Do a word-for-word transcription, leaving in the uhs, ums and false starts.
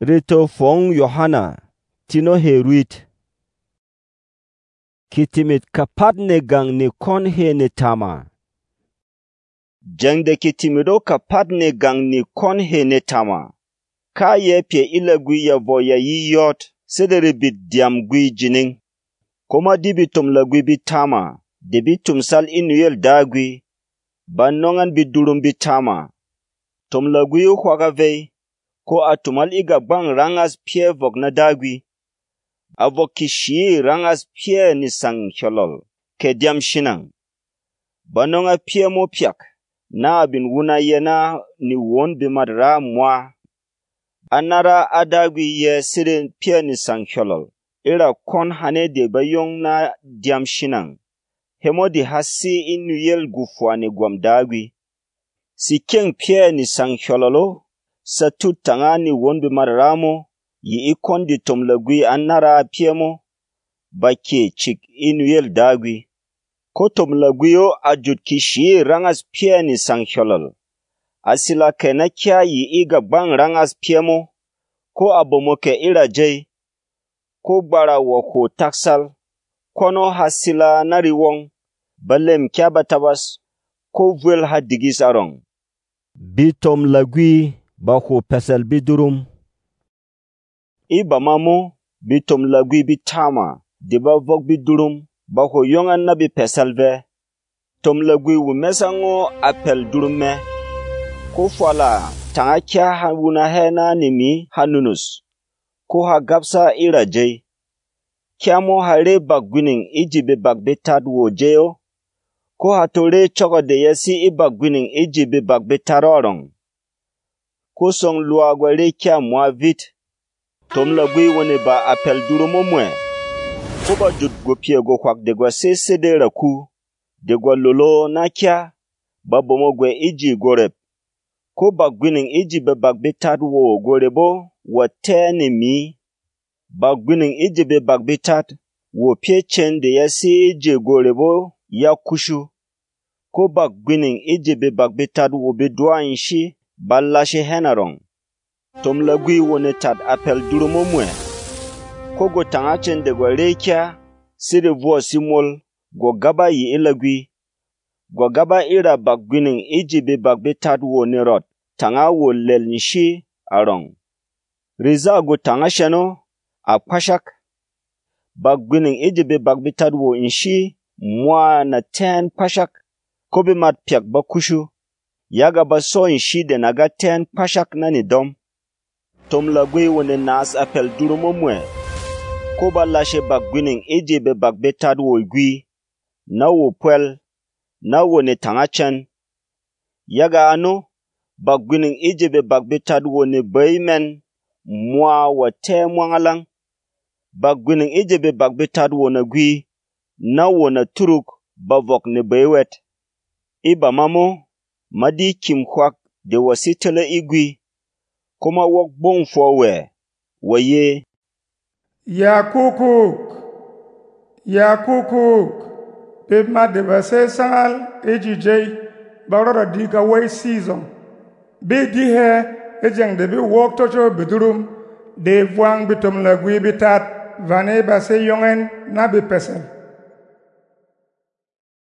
Rito fong Yohana tino heruit. Kitimit kapat ne gang ni kon he ne tama. Jangde kitimido kapat ne gang ni kon he ne tama. Ka ye pie ila gui ya vo ya yi yot sedere bit diam gui jining. Koma dibi tum la gui bit tama. Debi tum sal inuyel da gui. Banongan bit durum bit tama. Tum la gui ukwaga vei. Ko atumal iga bang rangas pie vok na da gui. Avok kishi rangas pie ni sang cholol. Ke diam shinang. Banonga pie mo piak. Na bin wuna yena ni won bimadra mwa. Anara adagwi ye sirin pie ni sang cholol. Ira kon hane de bayong na diam shinang. Hemo di hasi inu yel gufwa ni gwam dagwi. Si keng pie ni sang chololo. Sa tutanga ni won bimadra mo. Yi ikon di tom lagwi anara pie mo. Baki chik inu yel dagwi. Ko tom lagwiyo ajut kishi rangas pie ni sang cholol. Asila kena kia yi iga bang rangas pie mo. Ko abomoke ira jay. Ko bara wako taksal. Kono hasila nariwong. Balem kia batabas. Ko vuel hadigis arong. Bitom lagwi bako pesel bidurum. Iba mamo bitom lagwi bitama. Diba vok bidurum. Bako yongan nabi pesalve. Tom lagwi wumesango apel durume. Ko fwala tanga kia hawuna hena nimi hanunus. Ko ha gapsa ira jay. Kia mo hare bagwining ijibe bagbetad wo jayo. Ko ha tore choko de yasi i bagwining ijibe bagbetad orong. Ko song luagwa re kia mwa vit. Tom lagwi wane ba apel durumo mwe. Ko ba jut go pie go kwak de gwa se se de raku. De gwa lolo na kia. Ba bomo gwe iji gorep. Ko bagwining iji be bagbetad wo gorebo. Wa te ni mi. Bagwining iji be bagbetad. Wo pie chen de yasi iji gorebo. Ya kushu. Ko bagwining iji be bagbetad wo be dwa inshi. Balashe henarong. Tom lagwi wone tad apel durumo mwe. Ko go tanga chen de gwa rekia. Siri vuo simol. Go gaba yi ilagwi. Go gaba ira bagwining iji be bagbetad wo nirot. Tanga wo lel nishi arong. Riza go tanga sheno. Akwashak. Bagwining iji be bagbetad wo inshi. Mwa na ten pashak. Kobe mat piak bakushu. Yaga baso inshi de naga ten pashak nani dom. Tom lagwi wone nas apel durumo mwe. Koba lashe bagwining iji be bagbetad wo igwi. Na wo pwel. Na wo ne tangachan. Yaga ano. Bagwining iji be bagbetad wo ne baymen. Mwa wa te mwangalang. Bagwining iji be bagbetad wo na gwi. Na wo na turuk. Bavok ne baywet. Iba mamo. Madi kim kwak de wasitele igwi. Koma wok bon fowe. Waye. Ya kukuk. Ya kukuk. Pepma de vase sangal ejijay. Barora diga way season. Be di he. Ejang de bi wok tocho bidurum. De vuang bitum lagwi bitat. Vane base yongen na bi pesel.